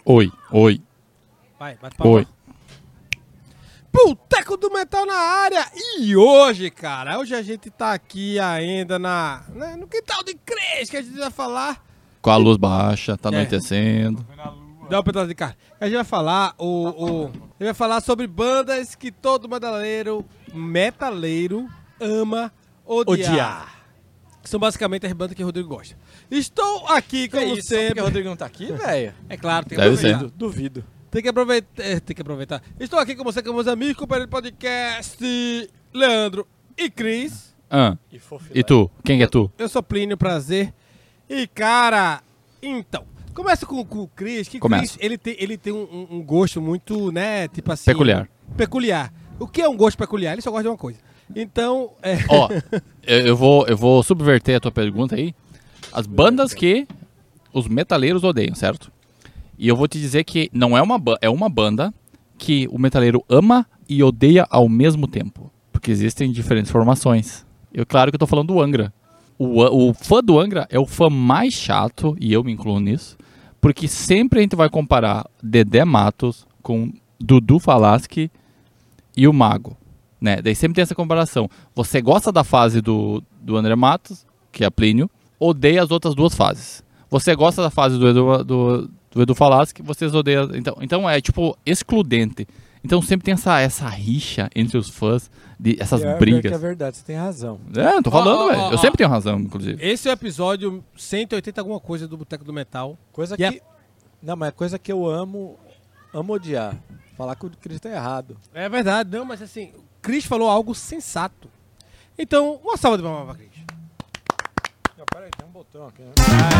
Oi. Vai, bate palma. Oi. Boteco do Metal na área! E hoje, cara, hoje a gente tá aqui ainda no quintal de Cris, que a gente vai falar... Com a luz baixa, tá anoitecendo. Dá um pedaço de carne. A gente vai falar vai falar sobre bandas que todo metaleiro ama odiar. Que são basicamente as bandas que o Rodrigo gosta. Estou aqui, como Sabe sempre. que o Rodrigo não tá aqui, velho? É claro, tem que Deve aproveitar. ser. Duvido. Tem que aproveitar. Estou aqui com você, com meus amigos, companheiro de podcast, Leandro e Cris. E tu? Quem é tu? Eu sou Plínio, prazer. E, cara, então, começa com o Cris, que Começa. Cris, ele tem um gosto muito, né, tipo assim... Peculiar. O que é um gosto peculiar? Ele só gosta de uma coisa. Então, Ó, eu vou subverter a tua pergunta aí. As bandas que os metaleiros odeiam, certo? E eu vou te dizer que não é é uma banda que o metaleiro ama e odeia ao mesmo tempo. Porque existem diferentes formações. Claro que eu tô falando do Angra. O fã do Angra é o fã mais chato, e eu me incluo nisso, porque sempre a gente vai comparar Dedé Matos com Dudu Falaschi e o Mago, né? Daí sempre tem essa comparação. Você gosta da fase do André Matos, que é Plínio, odeia as outras duas fases. Você gosta da fase do Edu Falaschi, vocês odeiam... Então é tipo excludente. Então sempre tem essa rixa entre os fãs, essas brigas. Que é verdade, você tem razão. Não tô falando, velho. Eu sempre tenho razão, inclusive. esse é o episódio 180 alguma coisa do Boteco do Metal. Coisa E que... Não, mas é coisa que eu amo odiar. Falar que o Cris tá errado. É verdade, não, mas assim, o Cris falou algo sensato. Então, uma salva de palmas pra Cris. Peraí, tem um botão aqui, né?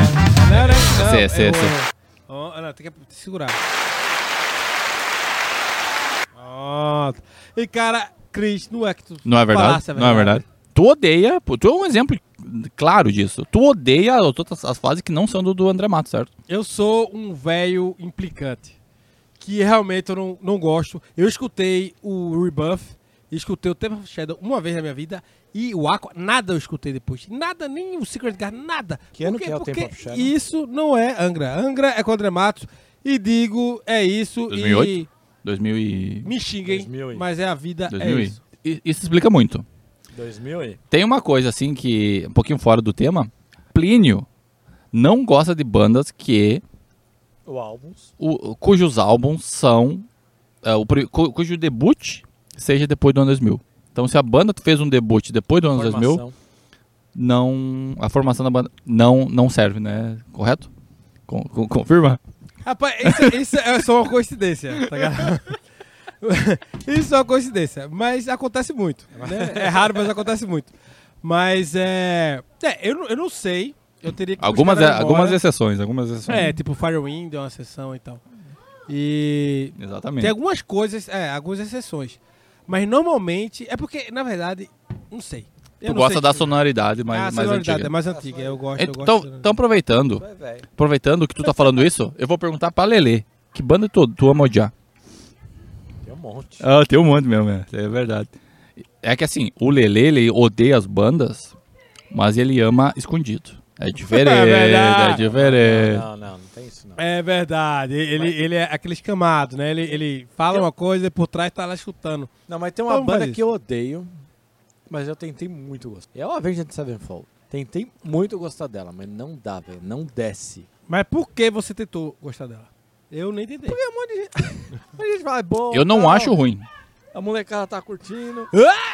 Não, tem que segurar. E cara, Cris, não é que tu Não é verdade? falasse a Não é verdade? Tu odeia, tu é um exemplo claro disso. Tu odeia todas as fases que não são do André Matos, certo? Eu sou um velho implicante, que realmente eu não gosto. Eu escutei o Rebuff, escutei o Temple of Shadow uma vez na minha vida, e o Aqua, nada eu escutei depois. Nada, nem o Secret Garden, nada. Que ano que é o Temple of Shadow? Isso não é Angra. Angra é com o André Matos, e digo, é isso. 2008? E 2000 e... me xinguem, 2000. mas é a vida, 2000 é e... isso. Isso explica muito. 2000 aí. Tem uma coisa assim que, um pouquinho fora do tema, Plínio não gosta de bandas que... cujos álbuns são... cujo debut seja depois do ano 2000. Então se a banda fez um debut depois do ano 2000, a formação da banda não serve, né? Correto? Confirma? Rapaz, isso é só uma coincidência, tá ligado? Isso é uma coincidência, mas acontece muito, né? É raro, mas acontece muito. Mas eu não sei, eu teria que Algumas buscar exceções. tipo Firewind é uma exceção e tal. E Exatamente. tem algumas coisas, algumas exceções. Mas normalmente, é porque, na verdade, não sei. Tu gosta da sonoridade mais antiga. É mais antiga, eu gosto. Então aproveitando que tu tá falando isso, eu vou perguntar pra Lelê, que banda tu ama odiar? Tem um monte. Tem um monte mesmo, é verdade. É que assim, o Lelê, ele odeia as bandas, mas ele ama escondido. É diferente, é diferente. Não tem isso não. É verdade, ele é aquele escamado, né? Ele fala uma coisa e por trás tá lá escutando. Não, mas tem uma Como banda faz que eu odeio, mas eu tentei muito gostar. É o Avenged Sevenfold. Tentei muito gostar dela, mas não dá, velho. Não desce. Mas por que você tentou gostar dela? Eu nem tentei. Porque um monte de gente fala, é bom. Eu não tal. acho ruim. A molecada tá curtindo.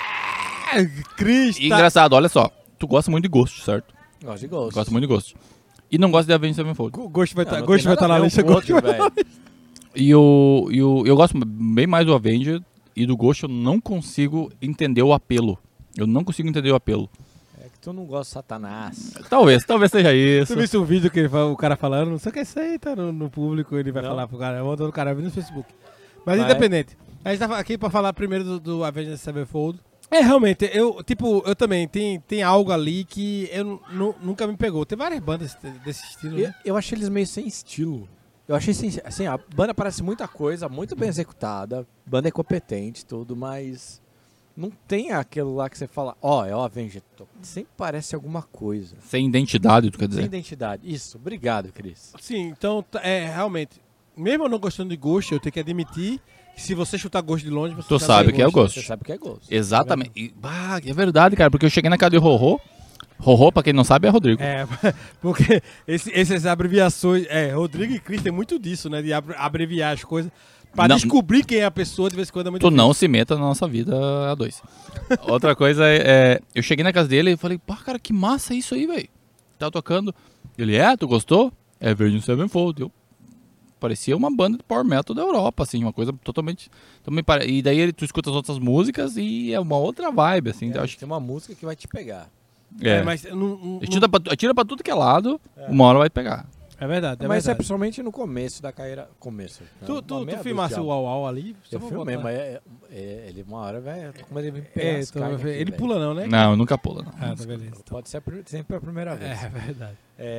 Cris, E engraçado, olha só, tu gosta muito de Ghost, certo? Gosto de Ghost. Gosta muito de Ghost. E não gosta de Avenged Sevenfold. Ghost vai Não estar na lista. Ghost vai tá na lista. E eu gosto bem mais do Avenged e do Ghost eu não consigo entender o apelo. Eu não consigo entender o apelo. É que tu não gosta de Satanás. Talvez seja isso. Tu visse um vídeo que o cara falando, não sei o que isso aí, tá no público, ele vai Não. falar pro cara, eu mandando o cara no Facebook. Mas independente. A gente tá aqui pra falar primeiro do Avenged Sevenfold. Realmente, eu também, tem algo ali que eu nunca me pegou. Tem várias bandas desse estilo, né? Eu achei eles meio sem estilo. Eu achei assim, a banda parece muita coisa, muito bem executada, a banda é competente, tudo, mas não tem aquilo lá que você fala, é o Avenged. Sempre parece alguma coisa. Sem identidade, tu quer Sem dizer? identidade. Isso, obrigado, Cris. Sim, então, realmente, mesmo eu não gostando de Ghost, eu tenho que admitir que se você chutar Ghost de longe, você Tu já sabe vê que é o Ghost. Você sabe que é Ghost. Exatamente. É verdade, cara, porque eu cheguei na casa de Rorô. Rorô, pra quem não sabe, é Rodrigo. É, porque essas abreviações... Rodrigo e Cris tem muito disso, né? De abreviar as coisas pra Não. descobrir quem é a pessoa, de vez em quando é muito Tu difícil. não se meta na nossa vida a dois. Outra coisa eu cheguei na casa dele e falei, pá, cara, que massa isso aí, velho. Tava tocando. Ele, tu gostou? É Avenged Sevenfold. Parecia uma banda de power metal da Europa, assim, uma coisa totalmente... E daí tu escuta as outras músicas e é uma outra vibe, assim. Eu acho que Tem uma música que vai te pegar. Mas não- atira pra tudo que é lado, uma hora vai pegar. é verdade, é Mas é verdade. principalmente no começo da carreira. Tu filmasse o Uau Uau ali? Só Eu pra filmei, botar. mas ele uma hora vai... Eu tô com medo de me pegar as carnes aqui, ele velho. pula não, né? Não, nunca pula, não. Ah, tá beleza. Então. Pode ser sempre a primeira vez. É verdade.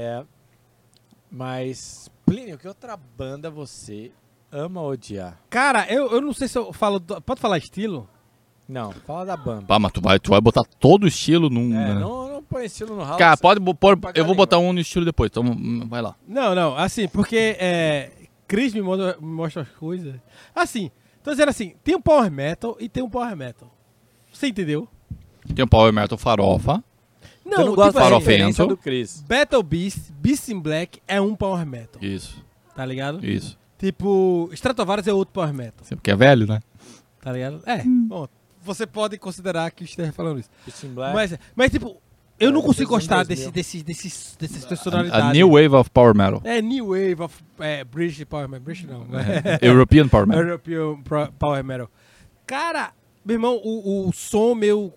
Mas, Plínio, que outra banda você ama odiar? Cara, eu não sei se eu falo... Pode falar estilo? Não, fala da banda. Pá, mas tu vai botar todo o estilo num... né? Não põe estilo no house. Cara, pode pôr... Pagar Eu vou a língua. botar um no estilo depois, então vai lá. Não, assim, porque Chris me mostra as coisas. Assim, tô dizendo assim, tem um Power Metal e tem um Power Metal. Você entendeu? Tem o Power Metal Farofa. Eu não gosto da assim, referência farofento. do Chris. Battle Beast, Beast in Black é um Power Metal, Isso, tá ligado? isso. Tipo, Stratovarius é outro Power Metal, Porque é velho, né? tá ligado? Bom, você pode considerar que eu esteja falando isso. Beast in Black. Mas tipo, eu não consigo dos anos gostar 2000. dessas personalidades. A New Wave of Power Metal. New Wave of British Power Metal. British não, European Power Metal. European Power Metal. Cara, meu irmão, o som meu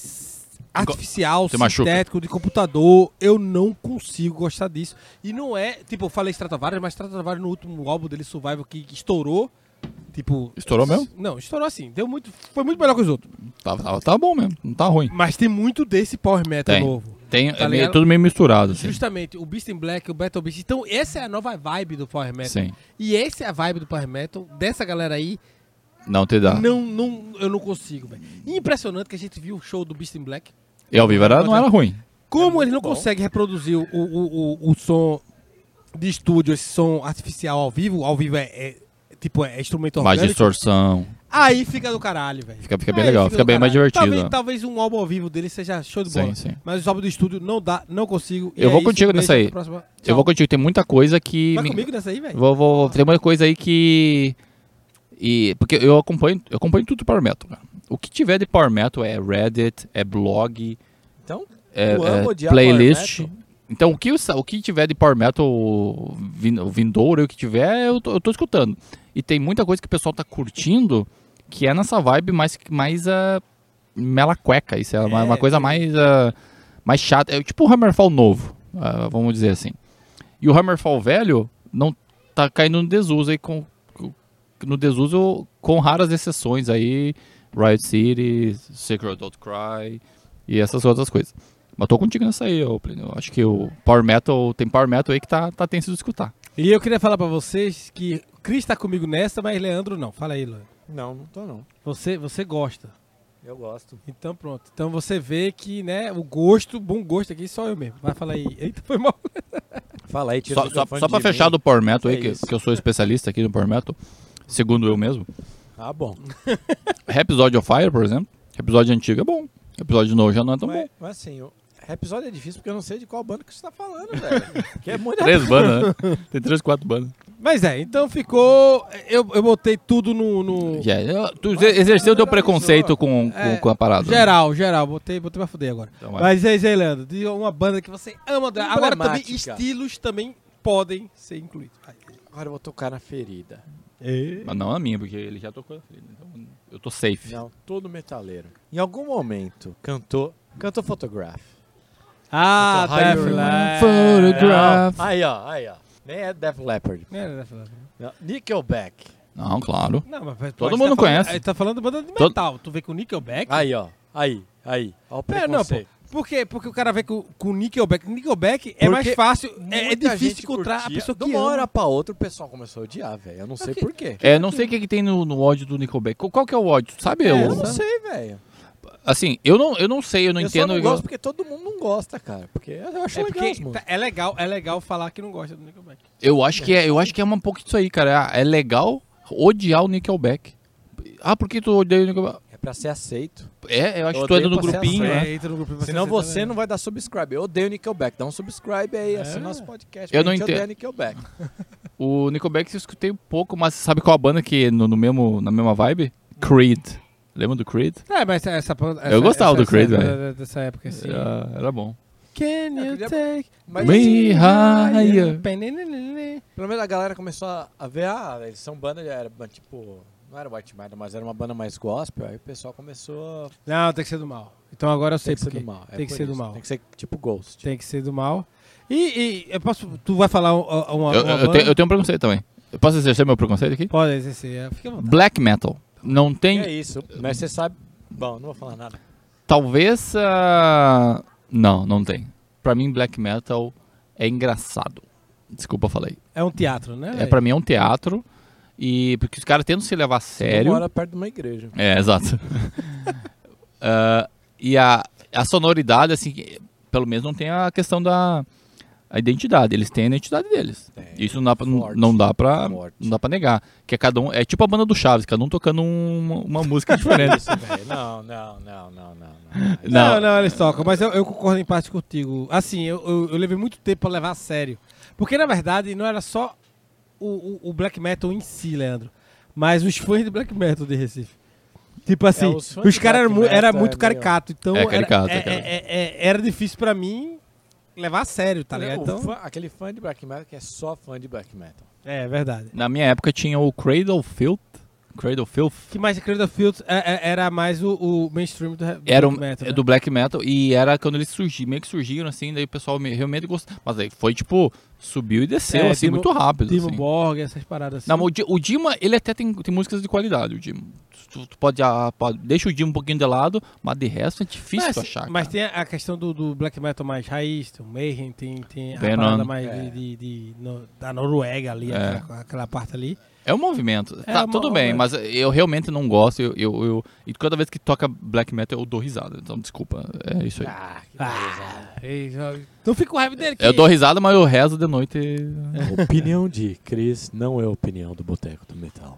artificial, Te machuca. sintético, de computador, eu não consigo gostar disso. E não é, tipo, eu falei Stratovarius, mas Stratovarius no último álbum dele, Survival, que estourou, tipo... Estourou mesmo? Não, estourou assim, foi muito melhor que os outros. Tá bom mesmo, não tá ruim. Mas tem muito desse Power Metal Tem. novo. Tem, Tá é ligado? tudo meio misturado, assim. Justamente, o Beast in Black, o Battle Beast. Então, essa é a nova vibe do Power Metal. Sim. E essa é a vibe do Power Metal, dessa galera aí. Não te dá. Eu não consigo, velho. Impressionante que a gente viu o show do Beast in Black. E ao vivo não era ruim. Como eles não conseguem reproduzir o som de estúdio, esse som artificial ao vivo é instrumento Mais orgânico. distorção. Aí fica do caralho, velho. Fica bem Aí legal, do fica bem mais caralho. divertido. Talvez um álbum ao vivo dele seja show de Sim, bola. sim. Mas os álbuns do estúdio não dá, não consigo. E Eu é vou isso, contigo beijo, nessa aí. até a próxima. Eu Tchau. vou contigo, tem muita coisa que... Vai comigo nessa aí, velho? Tem muita coisa aí que... Porque eu acompanho tudo de Power Metal, cara. O que tiver de Power Metal é Reddit, é blog, Então, é eu amo odiar playlist. Power Metal. Então o que tiver de Power Metal vindouro, o que tiver, eu tô escutando. E tem muita coisa que o pessoal tá curtindo que é nessa vibe mais mela cueca. Isso é uma coisa mais chata. É tipo o Hammerfall novo, vamos dizer assim. E o Hammerfall velho não tá caindo no desuso aí com raras exceções aí, Riot City, Sacred Outcry e essas outras coisas. Mas tô contigo nessa aí, Plínio. Eu acho que o Power Metal, tem Power Metal aí que tá tenso de escutar. E eu queria falar pra vocês que Cris tá comigo nessa, mas Leandro não. Fala aí, Leandro. Não tô não. Você gosta. Eu gosto. Então pronto. Então você vê que, né, bom gosto aqui só eu mesmo. Vai falar aí. Eita, foi mal. Fala aí, tira o Só microfone pra de fechar mim. do Power Metal aí, É que isso. eu sou especialista aqui no Power Metal, segundo eu mesmo. Ah, bom. Rhapsody of Fire, por exemplo. Episódio antigo é bom. Episódio novo já não é tão bom. Mas assim, o episódio é difícil porque eu não sei de qual banda que você tá falando, velho. Que é muita 3 bandas, né? Tem 3, 4 bandas. Mas então ficou... Eu botei tudo no... Tu exerceu teu preconceito com a parada. né? Geral. Botei pra fuder agora. Então vai. Mas é isso aí, Leandro. Diga uma banda que você ama. Agora também, Emblemática. estilos também podem ser incluídos. Vai. Agora eu vou tocar na ferida. Mas não a minha, porque ele já tocou. Então eu tô safe. Não, todo metaleiro. Em algum momento, cantou Photograph. Ah, Cantou Higher Def Level. Leppard. Photograph. Aí, ó. Nem é Def Leppard. Não era Def Leppard. Não, Nickelback. Não, claro. Não, mas Todo você mundo tá falando- conhece. Ele tá falando de banda de metal. Tu vê com o Nickelback? Aí, ó. Aí. Olha o Não, pô. preconceito. Por quê? Porque o cara vê com o Nickelback. Nickelback é mais Porque fácil. É Muita difícil gente encontrar a curtia. pessoa que De uma hora ama. pra outra o pessoal começou a odiar, velho. Eu não sei por quê. Não sei o que tem no ódio do Nickelback. Qual que é o ódio? Tu sabe? Eu não sei, velho. Assim, eu não sei, eu não eu entendo. só não gosto porque todo mundo não gosta, cara. Porque eu acho legal as músicas. é legal falar que não gosta do Nickelback. Eu acho que é um pouco disso aí, cara. É legal odiar o Nickelback. Ah, por que tu odeia o Nickelback? É pra ser aceito. Eu acho Eu que tu entra odeio no pra ser grupinho, aceito. né? Entra no grupo pra Senão você você não vai dar subscribe. Eu odeio Nickelback. Dá um subscribe aí, assina nosso podcast. Eu não porque a gente entendo. odeia Nickelback. O Nickelback eu escutei um pouco, mas sabe qual a banda que na mesma vibe? Creed. Lembra do Creed? mas essa Eu gostava do Creed, velho. Dessa época, assim. Era bom. Can you take Mas Me assim, higher. pelo menos a galera começou a ver, eles são banda, era tipo, não era white metal, mas era uma banda mais gospel, aí o pessoal começou Não, tem que ser do mal. Então agora eu sei tem que por ser quê. do mal. Tem que por ser do isso. mal. Tem que ser tipo Ghost. Tem que ser do mal. E tu vai falar uma Eu tenho um preconceito também. Eu posso exercer meu preconceito aqui? Pode exercer, fica à vontade. Black Metal. Não tem... É isso, mas você sabe... Bom, não vou falar nada. Talvez... Não tem. Pra mim, Black Metal é engraçado. Desculpa, eu falei. É um teatro, né? Pra mim é um teatro. E porque os caras tentam se levar a sério. Mora perto de uma igreja. Exato. E a sonoridade, assim, pelo menos não tem a questão da identidade. Eles têm a identidade deles. Isso não dá pra negar. Que é cada um. É tipo a banda do Chaves, cada um tocando uma música diferente. Isso, velho. Não. Não, eles tocam, mas eu concordo em parte contigo. Assim, eu levei muito tempo pra levar a sério. Porque, na verdade, não era só o black metal em si, Leandro, mas os fãs de black metal de Recife. Tipo assim, os caras eram muito caricato, então era difícil pra mim levar a sério, tá ligado? Então, aquele fã de black metal que é só fã de black metal. é verdade. Na minha época tinha o Cradle Filth. Que mais Cradle of Filth era mais o mainstream do Era black metal, né? do black metal. E era quando eles meio que surgiram, assim, daí o pessoal realmente gostou. Mas aí foi tipo, subiu e desceu, assim, muito rápido. Timo assim. Borg, essas paradas assim. Não, mas o Dima, ele até tem músicas de qualidade, o Dima. Tu pode deixa o Dima um pouquinho de lado, mas de resto é difícil tu achar. Mas cara. tem a questão do black metal mais raiz, tem o Mayhem, tem a Venom. parada mais da Noruega ali, aquela parte ali. É um movimento. Tudo bem, mas eu realmente não gosto. E toda vez que toca black metal eu dou risada. Então, desculpa. É isso aí. Não fico com raiva dele. Eu dou risada, mas eu rezo de noite. Opinião de Chris não é opinião do Boteco do Metal.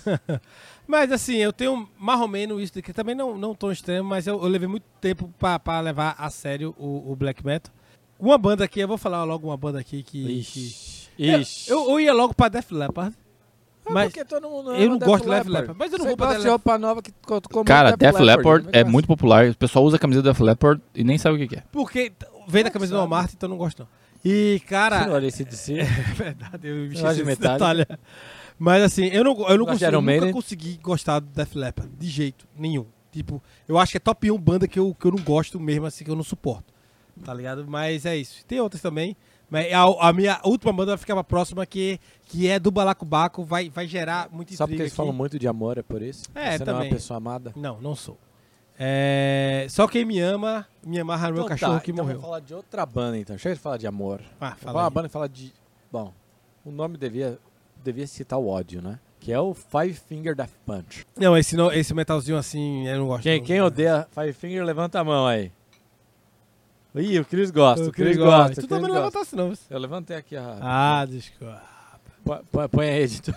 Mas assim, eu tenho mais ou menos isso daqui. Também não tão extremo, mas eu levei muito tempo pra levar a sério o black metal. Uma banda aqui, eu vou falar logo uma banda aqui que... Ixi. Eu ia logo pra Def Leppard. Mas porque todo mundo eu não gosto de Def Leppard. Mas eu não vou pra Def de roupa nova que tocou Cara, muito Def Leppard é muito muito popular. O pessoal usa a camisa do Def Leppard e nem sabe o que é. Porque vem da camisa do Walmart, então eu não gosto não. E, cara... Você não olha esse de si? É verdade, eu me Você gosta esqueci de desse Metallica? detalhe. Mas assim, eu gosta de Iron nunca Maiden? consegui gostar do Def Leppard, de jeito nenhum. Tipo, eu acho que é top 1 banda que eu não gosto mesmo, assim, que eu não suporto. Tá ligado? Mas é isso. Tem outras também. Mas a minha última banda vai ficar pra próxima, que é do Balacobaco, vai gerar muito Só porque intriga eles aqui. falam muito de amor, é por isso? É, Você também. não é uma pessoa amada? Não sou. Só quem me ama, me amarra no meu cachorro que então morreu. vamos falar de outra banda, então. Chega de falar de amor. Ah, Fala fala uma aí. banda e fala de... Bom, o nome devia citar o ódio, né? Que é o Five Finger Death Punch. Não, esse metalzinho assim, eu não gosto. Quem odeia Five Finger, levanta a mão aí. Ih, o Chris gosta, O o Chris Chris gosta. gosta. Tu o Chris também não gosta. levantasse não. Eu levantei aqui a... Ah, desculpa. Põe aí, editor.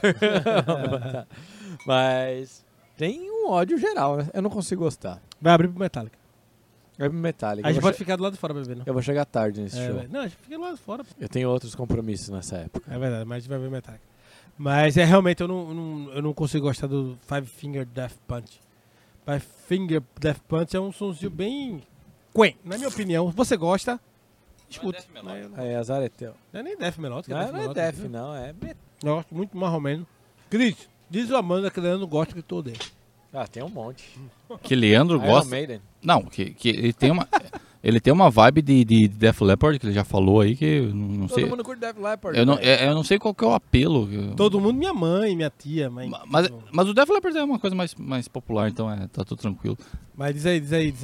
Mas tem um ódio geral, né? Eu não consigo gostar. Vai abrir pro Metallica. É Metallica. A gente pode ficar do lado de fora bebendo. Eu vou chegar tarde nesse show. Não, a gente fica do lado de fora. Pô. Eu tenho outros compromissos nessa época. É verdade, mas a gente vai ver Metallica. Mas realmente eu não consigo gostar do Five Finger Death Punch. Five Finger Death Punch é um sonzinho bem... Na minha opinião. Se você gosta, escuta. É, azar é teu. Não é nem Death Melódica. Não é Def, não. É... Eu gosto muito mais ou menos. Cris, diz uma banda que Leandro gosta que tu odeia. Ah, tem um monte. Que Leandro Iron gosta... Maiden. Não, que ele tem uma... Ele tem uma vibe de Def Leppard, que ele já falou aí, que eu não sei... Todo mundo curte Def Leppard. Eu velho. não sei qual que é o apelo. Todo mundo, minha mãe, minha tia. Mas o Def Leppard é uma coisa mais popular, então tá tudo tranquilo. Mas diz aí.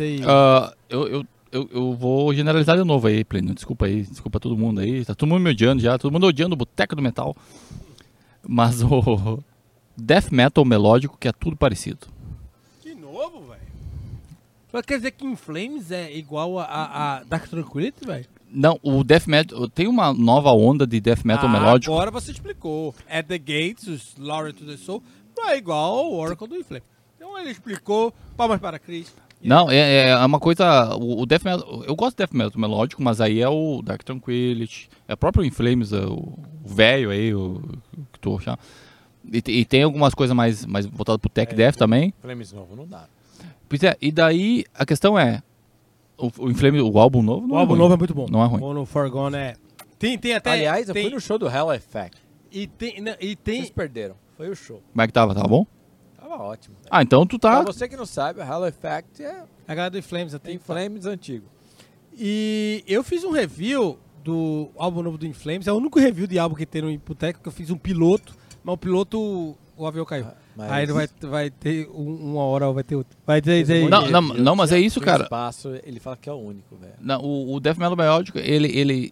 Eu vou generalizar de novo aí, Plínio. Desculpa aí, desculpa todo mundo aí. Tá todo mundo me odiando já, todo mundo odiando o Boteco do Metal. Mas o Death Metal melódico, que é tudo parecido. Que novo, velho. Mas quer dizer que In Flames é igual a Dark Tranquillity, velho? Não, o Death Metal... Tem uma nova onda de Death Metal melódico. Agora você explicou. At the Gates, os Lauren to the Soul, não é igual ao Oracle do In Flames. Então ele explicou, palmas para Chris. Não, é uma coisa... O Death Metal... Eu gosto de Death Metal melódico, mas aí é o Dark Tranquillity. É o próprio In Flames, o velho aí, o que tu chama. E tem algumas coisas mais voltadas pro Tech Death também. Flames novo não dá. Pois é, e daí a questão é... O In Flames, o álbum novo não O álbum é ruim. novo é muito bom. Não é ruim. O No Forgone é... Tem até... Aliás, eu tem, fui no show do Hell Effect. E tem... Vocês perderam. Foi o show. Como é que tava? Tava bom? Tava ótimo. Ah, então tu tá... Pra você que não sabe, o Hell Effect é A galera do In Flames até. In Flames antigo. E eu fiz um review do álbum novo do In Flames. É o único review de álbum que tem no Hipoteca, que eu fiz um piloto. Mas o piloto, o avião caiu. Mas- Aí ele vai ter uma hora, vai ter outra. Vai ter... Não, mas é isso, cara. Espaço, ele fala que é o único, velho. Não, o Death Metal melódico, ele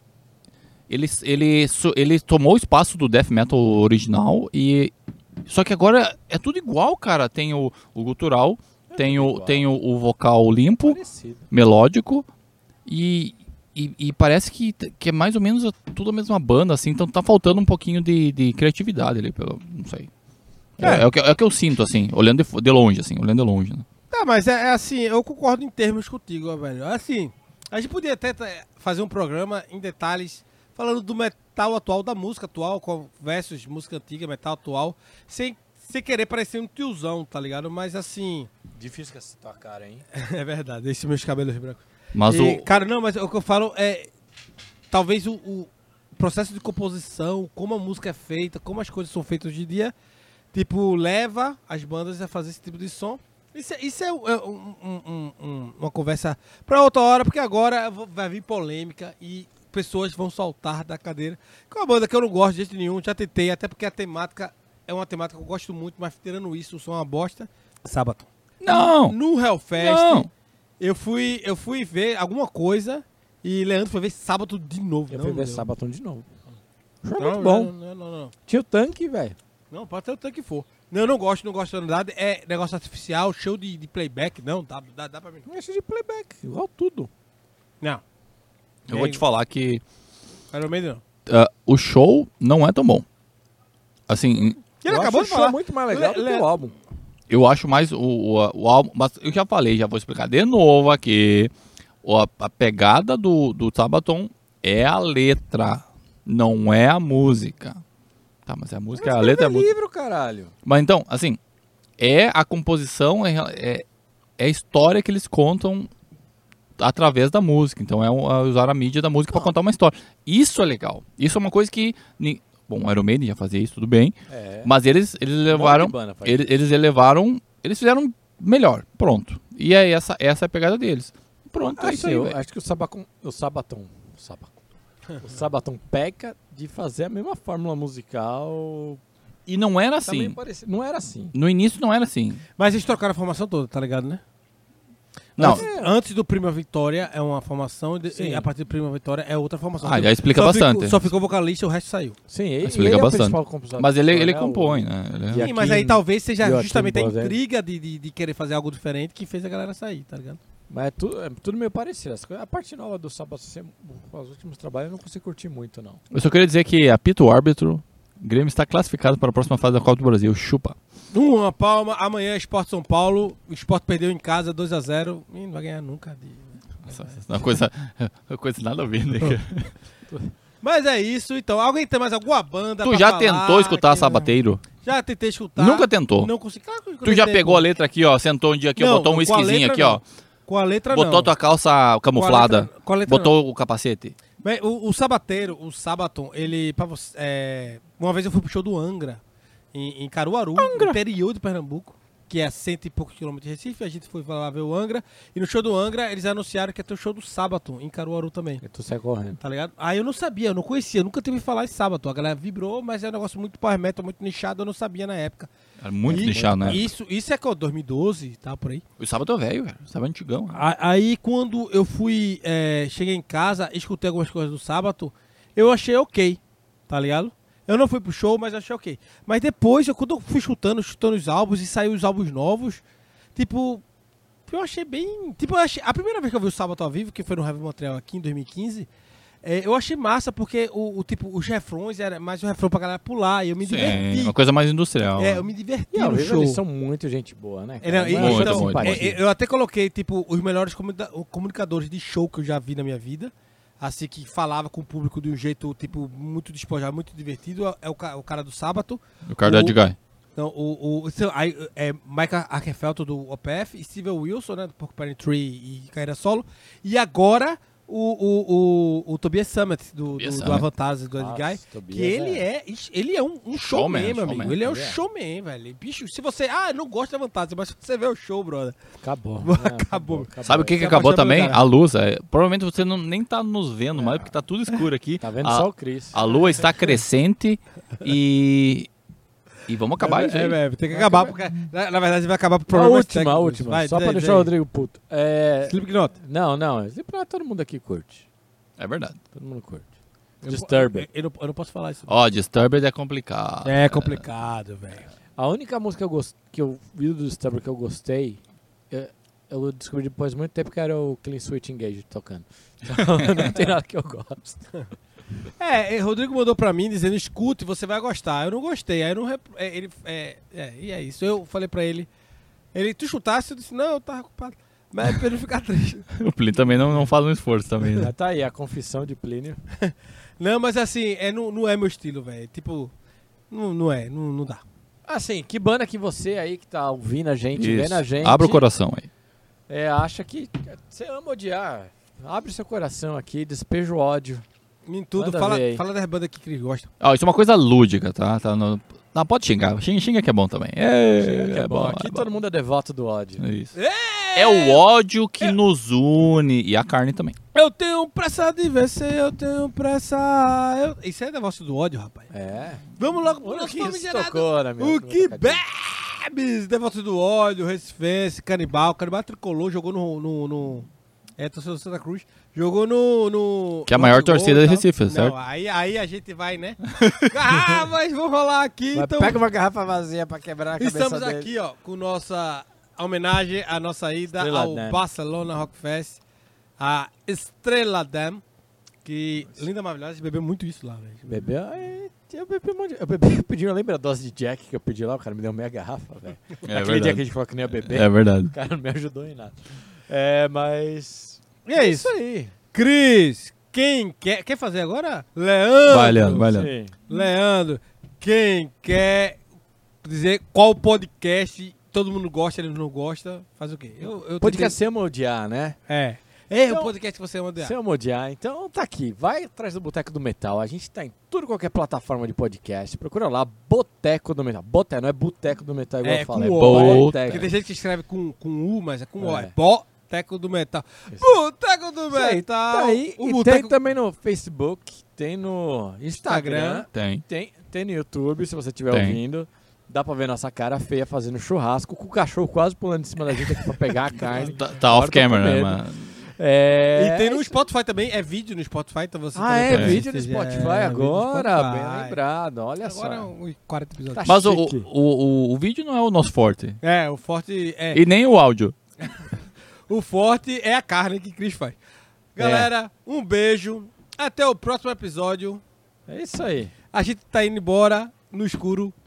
tomou o espaço do Death Metal original e... Só que agora é tudo igual, cara. Tem o gutural, tem o vocal limpo, Parecido. melódico e parece que é mais ou menos tudo a mesma banda, assim. Então tá faltando um pouquinho de criatividade ali, não sei. É o que eu sinto, assim, olhando de longe, assim, olhando de longe, né? Tá, mas é assim, eu concordo em termos contigo, ó, velho. Assim, a gente podia até fazer um programa em detalhes falando do metal atual, da música atual versus música antiga, metal atual, sem querer parecer um tiozão, tá ligado? Mas assim, Difícil com essa tua cara, hein? é verdade, esses meus cabelos brancos. Mas Cara, não, mas o que eu falo é talvez o processo de composição, como a música é feita, como as coisas são feitas hoje em dia, tipo, leva as bandas a fazer esse tipo de som. Isso é uma conversa pra outra hora, porque agora vai vir polêmica e pessoas vão saltar da cadeira. Com uma banda que eu não gosto de jeito nenhum, já tentei, até porque a temática é uma temática que eu gosto muito, mas tirando isso, o som é uma bosta. Sabaton. Não! No Hellfest, Não! eu fui ver alguma coisa e Leandro foi ver Sábado de novo. Eu Não, fui ver meu. Sabaton de novo. Show Não, muito bom. Não. Tinha o tanque, velho. Não, pode ter o tanto que for. Não, eu não gosto de nada. É negócio artificial, show de playback. Não, dá pra mim. Não é de playback, igual tudo. Não. Eu vou te falar que Iron Maiden não. o show não é tão bom. Assim, Ele Eu acabou acho de o falar. show muito mais legal do que o álbum. eu acho mais o álbum... Mas eu já falei, já vou explicar de novo aqui. A pegada do Sabaton é a letra, não é a música. Tá, mas a música, a letra é muito... livro, caralho. Mas então, assim, é a composição, é a história que eles contam através da música. Então é usar a mídia da música pra contar uma história. Isso é legal. Isso é uma coisa que... Bom, o Iron Maiden já fazia isso, tudo bem. É. Mas eles levaram... banda faz Eles elevaram... Eles fizeram melhor. Pronto. E é essa é a pegada deles. Pronto, é isso aí, eu velho. acho que o Sabaton peca de fazer a mesma fórmula musical. E não era Também assim. parecia, não era assim. No início não era assim. Mas eles trocaram a formação toda, tá ligado, né? Não. Antes do Prima Vitória é uma formação Sim. e a partir do Prima Vitória é outra formação. Ah, já explica Só bastante. Só ficou vocalista e o resto saiu. Sim, ele Explica é o bastante. principal compositor. Mas ele né? compõe, né? Ele E Sim, mas aqui- aí talvez seja Joaquim justamente a Bozé. intriga de querer fazer algo diferente que fez a galera sair, tá ligado? Mas é tudo meio parecido. A parte nova do Sabaton, os últimos trabalhos, eu não consigo curtir muito, não. Eu só queria dizer que apito o árbitro. Grêmio está classificado para a próxima fase da Copa do Brasil. Chupa. Uma palma, amanhã é Sport São Paulo. O Sport perdeu em casa 2-0. E não vai ganhar nunca. Essa é uma coisa nada a ver, né? cara? Mas é isso, então. Alguém tem mais alguma banda Tu pra já falar tentou escutar que- Sabateiro? Já tentei escutar. Nunca tentou? Não consegui. Claro que eu Tu já tentei, pegou pô. a letra aqui, ó, sentou um dia aqui, ó, Não, botou um com a whiskyzinho letra aqui, não. ó, Com a letra botou não. tua calça camuflada, Com a letra botou o capacete. Bem, o Sabateiro, o Sabaton, ele... Pra você, uma vez eu fui pro show do Angra, em Caruaru, interior de Pernambuco, que é a 100 e poucos quilômetros de Recife. A gente foi lá ver o Angra. E no show do Angra, eles anunciaram que ia ter o show do Sabaton, em Caruaru também. E tu sai correndo. Tá ligado? Aí eu não sabia, eu não conhecia, eu nunca tive falar em Sabaton. A galera vibrou, mas é um negócio muito power metal, muito nichado, eu não sabia na época. Era muito E- nichado, né? Isso é que 2012, tá por aí. O sábado é velho, velho. O sábado é antigão. Aí quando eu fui, cheguei em casa, escutei algumas coisas do Sábado, eu achei ok, tá ligado? Eu não fui pro show, mas achei ok. Mas depois, quando eu fui escutando os álbuns e saiu os álbuns novos, tipo, Eu achei bem... Tipo, a primeira vez que eu vi o Sábado ao vivo, que foi no Heavy Montreal aqui em 2015, eu achei massa porque os refrões era mais um refrão pra galera pular e eu me diverti. Uma coisa mais industrial. Eu me diverti E ao no vivo show. eles são muito gente boa, né? Muito. Eu até coloquei, tipo, os melhores comunicadores de show que eu já vi na minha vida. Assim, que falava com o público de um jeito, tipo, muito despojado, muito divertido. É o cara do Sábado. O cara do Ed Guy. Não, Michael Arkenfeldt do OPF, Steven Wilson, né, do Porcupine Tree e carreira solo. E agora o Tobias Summit do Avantage do Ed Guy, que ele é um showman, meu amigo. Ele é um showman, velho. Bicho, se você... não gosta de Avantage, mas se você vê o show, brother... Acabou. Acabou. Sabe o que acabou também? A luz. Provavelmente você nem tá nos vendo mais, porque tá tudo escuro aqui. Tá vendo só o Chris. A lua está crescente e vamos acabar isso aí. Tem que acabar, porque na verdade vai acabar pro A problema última. Vai, só pra deixar o Rodrigo puto. Slipknot. Não. Slipknot todo mundo aqui curte. É verdade. Todo mundo curte. Disturbed. Eu não posso falar isso. Disturbed é complicado. É complicado, velho. A única música que eu vi do Disturbed que eu gostei, eu descobri depois de muito tempo que era o Clean Switch Engage tocando. Então não tem nada que eu gosto. Rodrigo mandou pra mim dizendo, escute, você vai gostar. Eu não gostei, aí eu não... e é isso. Eu falei pra ele, tu escutasse? Eu disse, não, eu tava ocupado. Mas pra ele ficar triste. O Plínio também não faz um esforço também, né? Tá aí, a confissão de Plínio. Não, mas assim, não é meu estilo, velho. Tipo, não dá. Assim, que banda que você aí que tá ouvindo a gente, vendo a gente... Abra o coração aí. Acha que você ama odiar. Abre seu coração aqui, despeja o ódio. Em tudo, fala das bandas que Cris gosta. Isso é uma coisa lúdica, tá? Não, pode xingar. Xinga que é bom também. É bom. Aqui todo mundo é devoto do ódio. Isso. É o ódio que nos une. E a carne também. Eu tenho pressa de vencer, eu tenho pressa... Isso é negócio do ódio, rapaz. Vamos logo pro nosso nome gerado. O que bebes? Devoto do ódio, Recifense, Canibal. Canibal tricolor, jogou no torcedor do Santa Cruz. Jogou no... Que é a maior torcida de Recife, certo? Não, aí a gente vai, né? Mas vou rolar aqui, então... Pega uma garrafa vazia pra quebrar a cabeça Estamos dele. aqui, com nossa homenagem à nossa ida ao Barcelona Rock Fest. A Estrela Damm, que linda, maravilhosa. A gente bebeu muito isso lá, velho. Bebeu? Eu pedi, eu lembro a dose de Jack que eu pedi lá, o cara me deu meia garrafa, velho. Aquele dia que a gente falou que nem ia beber. É verdade. O cara não me ajudou em nada. Mas... E é isso aí. Cris, quem quer fazer agora? Leandro. Vai, Leandro. Sim. Leandro, quem quer dizer qual podcast todo mundo gosta, ele não gosta, faz o quê? Podcast você ama odiar, né? O podcast que você ama odiar. Você ama odiar, então tá aqui. Vai atrás do Boteco do Metal. A gente tá em tudo qualquer plataforma de podcast. Procura lá, Boteco do Metal. Boteco, não é Boteco do Metal igual eu falei. Com O. Porque tem gente que escreve com U, mas é com O. É Boteco do Metal. Boteco do Metal. Tá aí. E tem também no Facebook, tem no Instagram. Tem no YouTube, se você estiver ouvindo. Dá pra ver nossa cara feia fazendo churrasco, com o cachorro quase pulando em cima da gente aqui pra pegar a carne. Tá off camera, né, mano? E tem no Spotify também, é vídeo no Spotify, então você também vídeo no Spotify agora, bem lembrado, olha só. Agora 40 episódios. Tá, mas o vídeo não é o nosso forte. O forte é... E nem o áudio. O forte é a carne que Cris faz. Galera, um beijo, até o próximo episódio. É isso aí. A gente tá indo embora no escuro.